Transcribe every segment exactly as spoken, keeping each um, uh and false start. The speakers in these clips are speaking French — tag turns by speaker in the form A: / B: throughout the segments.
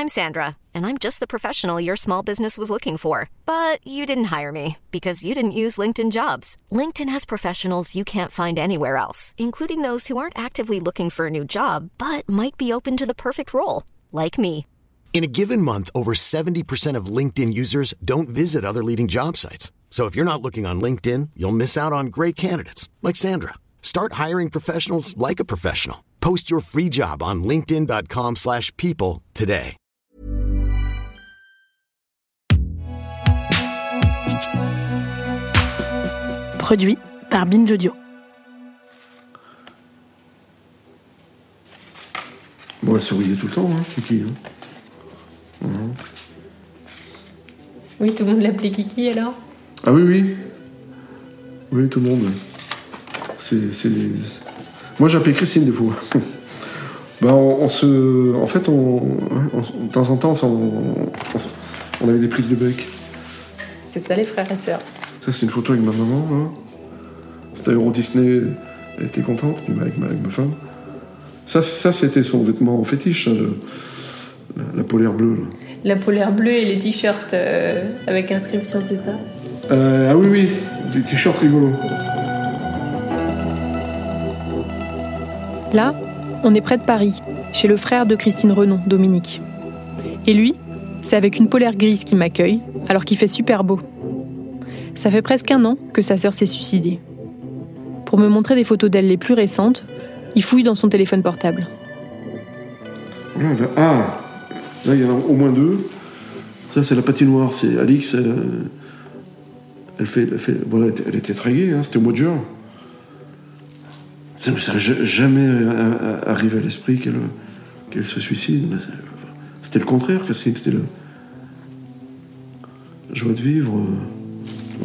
A: I'm Sandra, and I'm just the professional your small business was looking for. But you didn't hire me, because you didn't use LinkedIn Jobs. LinkedIn has professionals you can't find anywhere else, including those who aren't actively looking for a new job, but might be open to the perfect role, like me.
B: In a given month, over seventy percent of LinkedIn users don't visit other leading job sites. So if you're not looking on LinkedIn, you'll miss out on great candidates, like Sandra. Start hiring professionals like a professional. Post your free job on linkedin.com slash people today.
C: Produit par Binge Audio.
D: Bon, elle surveillait tout le temps, hein, Kiki. Hein. Mmh.
E: Oui, tout le monde l'appelait Kiki alors ?
D: Ah oui, oui. Oui, tout le monde. C'est, c'est... Moi, j'appelais Christine des fois. Ben, on, on se... En fait, on... on... de temps en temps, on, on... on avait des prises de bec.
E: C'est ça, les frères et sœurs.
D: Ça, c'est une photo avec ma maman, là. C'était Euro Disney. Elle était contente, puis avec ma, avec ma femme. Ça, ça, c'était son vêtement fétiche, hein, le... la, la polaire bleue, là.
E: La polaire bleue et les t-shirts euh, avec inscription, c'est ça ?
D: euh, Ah oui, oui, des t-shirts rigolos.
C: Là, on est près de Paris, chez le frère de Christine Renon, Dominique. Et lui, c'est avec une polaire grise qui m'accueille, alors qu'il fait super beau. Ça fait presque un an que sa sœur s'est suicidée. Pour me montrer des photos d'elle les plus récentes, il fouille dans son téléphone portable.
D: Voilà, là, ah Là, il y en a au moins deux. Ça, c'est la patinoire. C'est Alix. Elle, elle fait, elle fait, voilà, elle était, elle était très gaie. Hein, c'était au mois de juin. Ça ne serait jamais arrivé à l'esprit qu'elle, qu'elle se suicide. C'était le contraire, Christine. C'était le la joie de vivre. Bon.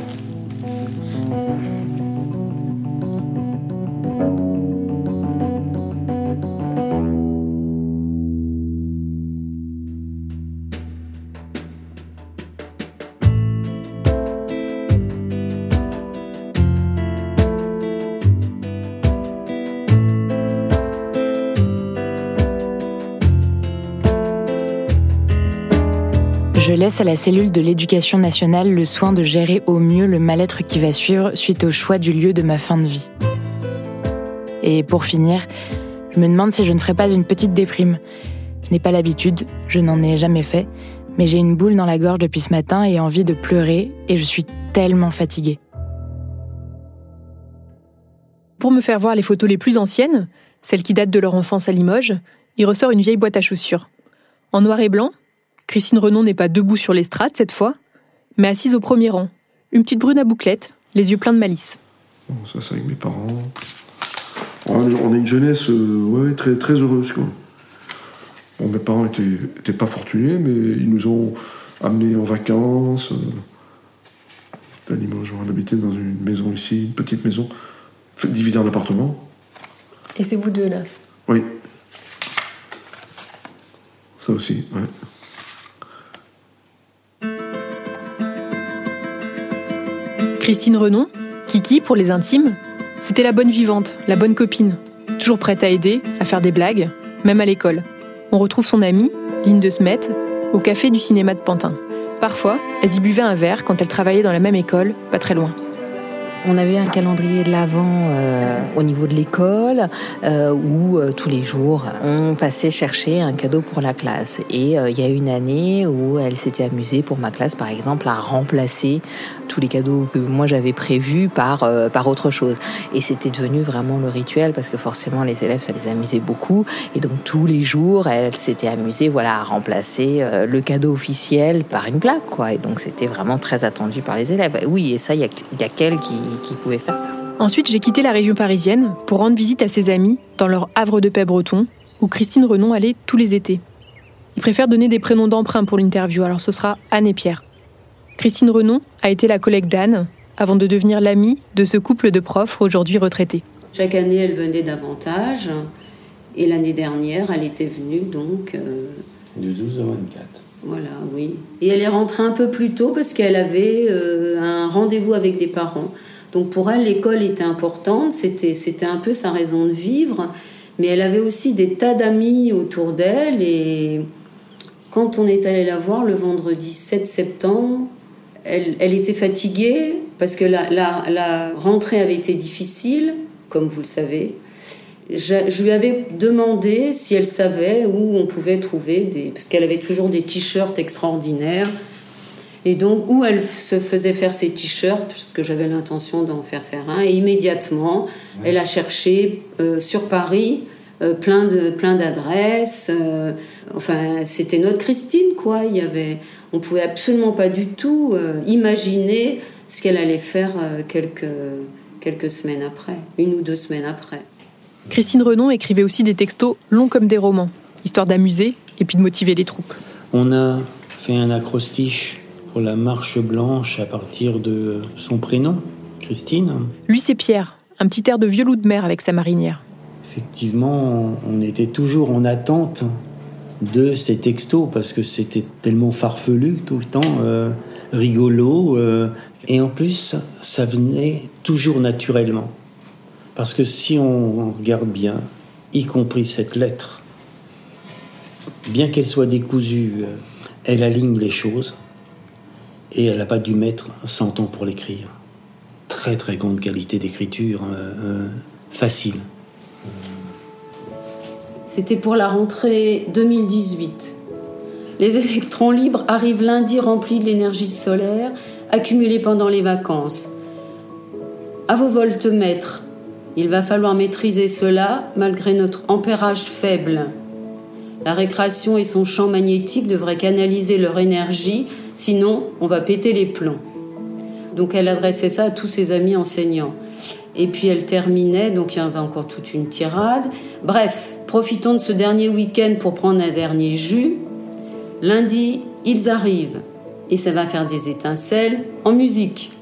F: Je laisse à la cellule de l'éducation nationale le soin de gérer au mieux le mal-être qui va suivre suite au choix du lieu de ma fin de vie. Et pour finir, je me demande si je ne ferais pas une petite déprime. Je n'ai pas l'habitude, je n'en ai jamais fait, mais j'ai une boule dans la gorge depuis ce matin et envie de pleurer, et je suis tellement fatiguée.
C: Pour me faire voir les photos les plus anciennes, celles qui datent de leur enfance à Limoges, il ressort une vieille boîte à chaussures. En noir et blanc, Christine Renon n'est pas debout sur l'estrade cette fois, mais assise au premier rang, une petite brune à bouclettes, les yeux pleins de malice.
D: Bon, ça, c'est avec mes parents. On a une jeunesse euh, ouais, très, très heureuse, quoi. Bon, mes parents étaient, étaient pas fortunés, mais ils nous ont amenés en vacances. Euh, c'était à Limoges, on habitait dans une maison ici, une petite maison, divisée en appartements.
E: Et c'est vous deux, là ?
D: Oui. Ça aussi, ouais.
C: Christine Renon, Kiki pour les intimes, c'était la bonne vivante, la bonne copine, toujours prête à aider, à faire des blagues, même à l'école. On retrouve son amie, Lynn de Smet, au café du cinéma de Pantin. Parfois, elles y buvaient un verre quand elles travaillaient dans la même école, pas très loin.
G: On avait un calendrier de l'Avent euh, au niveau de l'école euh, où euh, tous les jours on passait chercher un cadeau pour la classe. Et euh, il y a une année où elle s'était amusée pour ma classe par exemple à remplacer tous les cadeaux que moi j'avais prévus par, euh, par autre chose. Et c'était devenu vraiment le rituel parce que forcément les élèves ça les amusait beaucoup. Et donc tous les jours elle s'était amusée voilà, à remplacer euh, le cadeau officiel par une blague, quoi. Et donc c'était vraiment très attendu par les élèves. Et oui, et ça il y a, y a qu'elle qui qui pouvaient faire ça.
C: Ensuite, j'ai quitté la région parisienne pour rendre visite à ses amis dans leur havre de paix breton, où Christine Renon allait tous les étés. Ils préfèrent donner des prénoms d'emprunt pour l'interview, alors ce sera Anne et Pierre. Christine Renon a été la collègue d'Anne, avant de devenir l'amie de ce couple de profs aujourd'hui retraités.
H: Chaque année, elle venait davantage, et l'année dernière, elle était venue donc... Euh...
I: Du douze au vingt-quatre.
H: Voilà, oui. Et elle est rentrée un peu plus tôt parce qu'elle avait euh, un rendez-vous avec des parents. Donc pour elle, l'école était importante, c'était, c'était un peu sa raison de vivre, mais elle avait aussi des tas d'amis autour d'elle et quand on est allé la voir le vendredi sept septembre, elle, elle était fatiguée parce que la, la, la rentrée avait été difficile, comme vous le savez. Je, je lui avais demandé si elle savait où on pouvait trouver des... Parce qu'elle avait toujours des t-shirts extraordinaires. Et donc, où elle se faisait faire ses t-shirts, parce que j'avais l'intention d'en faire faire un. Et immédiatement, oui. Elle a cherché euh, sur Paris euh, plein, de, plein d'adresses. Euh, enfin, c'était notre Christine, quoi. Il y avait, on ne pouvait absolument pas du tout euh, imaginer ce qu'elle allait faire euh, quelques, quelques semaines après, une ou deux semaines après.
C: Christine Renon écrivait aussi des textos longs comme des romans, histoire d'amuser et puis de motiver les troupes.
I: On a fait un acrostiche pour la marche blanche à partir de son prénom, Christine.
C: Lui, c'est Pierre, un petit air de vieux loup de mer avec sa marinière.
I: Effectivement, on était toujours en attente de ces textos parce que c'était tellement farfelu tout le temps, euh, rigolo. Euh, et en plus, ça venait toujours naturellement. Parce que si on regarde bien, y compris cette lettre, bien qu'elle soit décousue, elle aligne les choses. Et elle n'a pas dû mettre cent ans pour l'écrire. Très très grande qualité d'écriture, euh, euh, facile.
H: C'était pour la rentrée deux mille dix-huit. Les électrons libres arrivent lundi remplis de l'énergie solaire accumulée pendant les vacances. À vos voltmètres, il va falloir maîtriser cela malgré notre ampérage faible. La récréation et son champ magnétique devraient canaliser leur énergie, sinon on va péter les plombs. Donc elle adressait ça à tous ses amis enseignants. Et puis elle terminait, donc il y avait encore toute une tirade. Bref, profitons de ce dernier week-end pour prendre un dernier jus. Lundi, ils arrivent et ça va faire des étincelles en musique.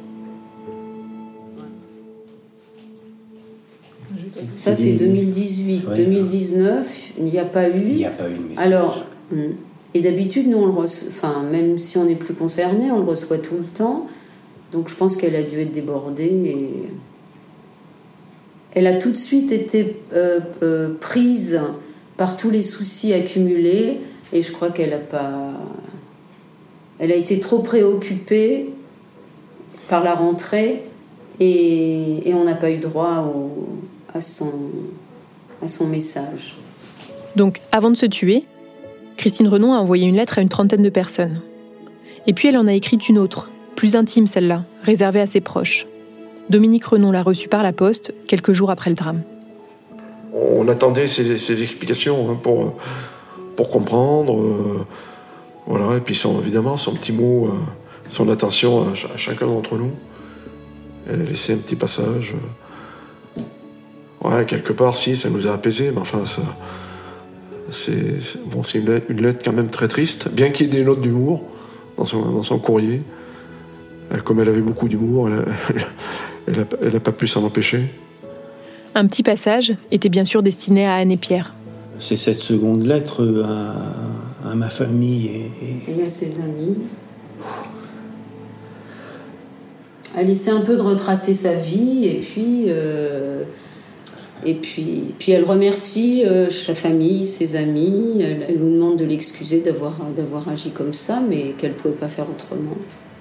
H: Ça, c'est deux mille dix-huit. Ouais. deux mille dix-neuf, il n'y a pas eu.
I: Il n'y a pas eu de message.
H: Alors, et d'habitude, nous, on le reçoit, enfin, même si on n'est plus concerné, on le reçoit tout le temps. Donc, je pense qu'elle a dû être débordée. Et... Elle a tout de suite été euh, euh, prise par tous les soucis accumulés. Et je crois qu'elle a pas. Elle a été trop préoccupée par la rentrée. Et, et on n'a pas eu droit au. À son, à son message.
C: Donc, avant de se tuer, Christine Renon a envoyé une lettre à une trentaine de personnes. Et puis, elle en a écrit une autre, plus intime celle-là, réservée à ses proches. Dominique Renon l'a reçue par la poste, quelques jours après le drame.
D: On attendait ces, ces explications hein, pour, pour comprendre. Euh, voilà, et puis son, évidemment, son petit mot, euh, son attention à, ch- à chacun d'entre nous. Elle a laissé un petit passage... Euh, Ouais, quelque part, si, ça nous a apaisés, mais enfin, ça, c'est, c'est, bon, c'est une lettre, une lettre quand même très triste, bien qu'il y ait des notes d'humour dans son, dans son courrier. Elle, comme elle avait beaucoup d'humour, elle n'a elle a pas pu s'en empêcher.
C: Un petit passage était bien sûr destiné à Anne et Pierre.
I: C'est cette seconde lettre à, à ma famille et, et...
H: et à ses amis. Elle essaie un peu de retracer sa vie, et puis... Euh... Et puis, puis elle remercie euh, sa famille, ses amis. Elle, elle nous demande de l'excuser d'avoir, d'avoir agi comme ça, mais qu'elle ne pouvait pas faire autrement.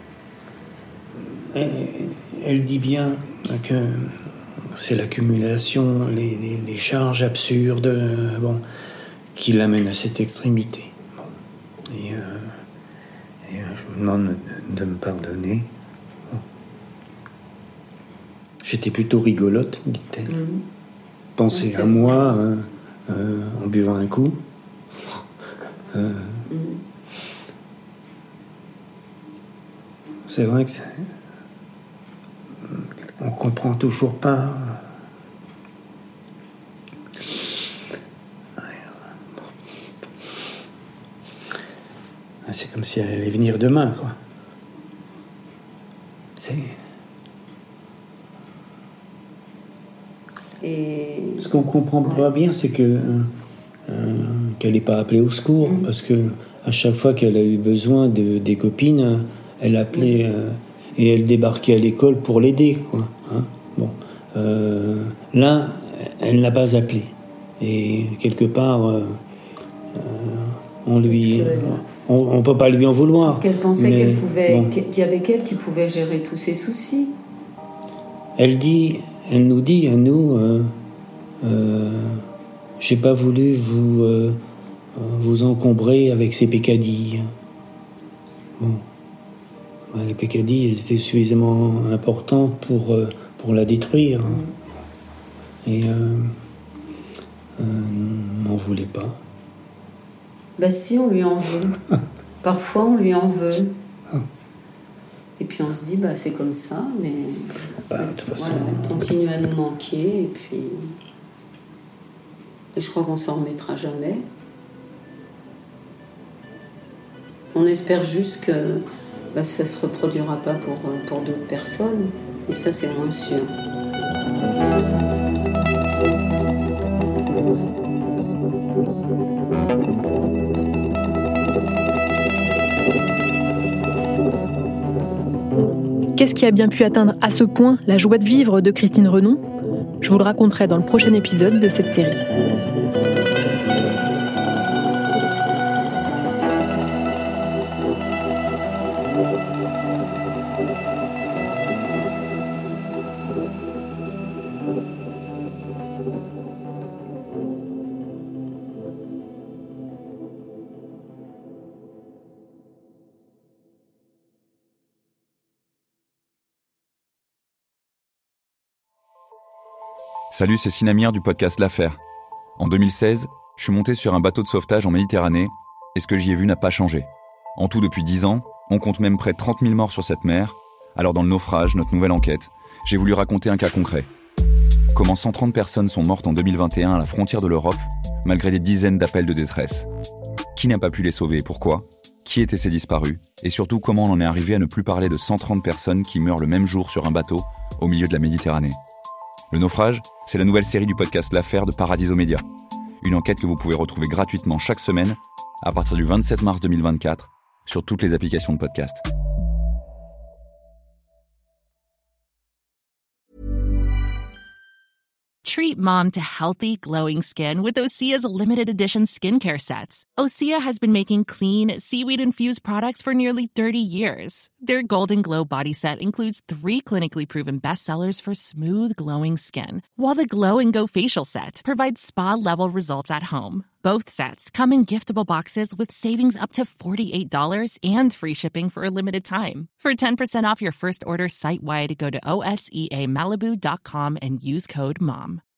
I: Elle, elle dit bien que c'est l'accumulation, les, les, les charges absurdes, euh, bon, qui l'amènent à cette extrémité. Bon. Et, euh, et euh, je vous demande de, de me pardonner. Bon. J'étais plutôt rigolote, dit-elle. Mmh. Penser à moi euh, euh, en buvant un coup. Euh, mmh. C'est vrai que c'est... on comprend toujours pas. C'est comme si elle allait venir demain, quoi. C'est...
H: Et...
I: Ce qu'on comprend ouais. pas bien, c'est que euh, qu'elle n'est pas appelée au secours, mmh. parce que à chaque fois qu'elle a eu besoin de, des copines, elle appelait mmh. euh, et elle débarquait à l'école pour l'aider, quoi. Hein, bon, euh, là, elle ne l'a pas appelée, et quelque part, euh, euh, on lui, que, on, on peut pas lui en vouloir.
H: Parce qu'elle pensait
I: mais,
H: qu'elle pouvait,
I: bon.
H: qu'il y avait qu'elle qui pouvait gérer tous ses soucis.
I: Elle dit, elle nous dit à nous, euh, euh, j'ai pas voulu vous euh, vous encombrer avec ces pécadilles. Bon, les pécadilles étaient suffisamment importantes pour euh, pour la détruire. Mm. Et euh, euh, n'en voulait pas.
H: Bah si, on lui en veut. Parfois, on lui en veut. Et puis on se dit, bah c'est comme ça, mais
I: bah, de toute façon,
H: voilà, elle continue à nous manquer, et puis et je crois qu'on s'en remettra jamais. On espère juste que bah, ça se reproduira pas pour, pour d'autres personnes, et ça c'est moins sûr.
C: Qu'est-ce qui a bien pu atteindre à ce point la joie de vivre de Christine Renon ? Je vous le raconterai dans le prochain épisode de cette série.
J: Salut, c'est Sinamir du podcast L'Affaire. En deux mille seize, je suis monté sur un bateau de sauvetage en Méditerranée et ce que j'y ai vu n'a pas changé. En tout, depuis dix ans, on compte même près de trente mille morts sur cette mer. Alors dans le naufrage, notre nouvelle enquête, j'ai voulu raconter un cas concret. Comment cent trente personnes sont mortes en deux mille vingt et un à la frontière de l'Europe, malgré des dizaines d'appels de détresse. Qui n'a pas pu les sauver et pourquoi ? Qui étaient ces disparus ? Et surtout, comment on en est arrivé à ne plus parler de cent trente personnes qui meurent le même jour sur un bateau au milieu de la Méditerranée ? Le naufrage, c'est la nouvelle série du podcast L'Affaire de Paradiso Media. Une enquête que vous pouvez retrouver gratuitement chaque semaine à partir du vingt-sept mars deux mille vingt-quatre sur toutes les applications de podcast.
K: Treat mom to healthy, glowing skin with Osea's limited edition skincare sets. Osea has been making clean, seaweed-infused products for nearly thirty years. Their Golden Glow body set includes three clinically proven bestsellers for smooth, glowing skin, while the Glow and Go facial set provides spa-level results at home. Both sets come in giftable boxes with savings up to forty-eight dollars and free shipping for a limited time. For ten percent off your first order site-wide, go to O S E A Malibu dot com and use code MOM.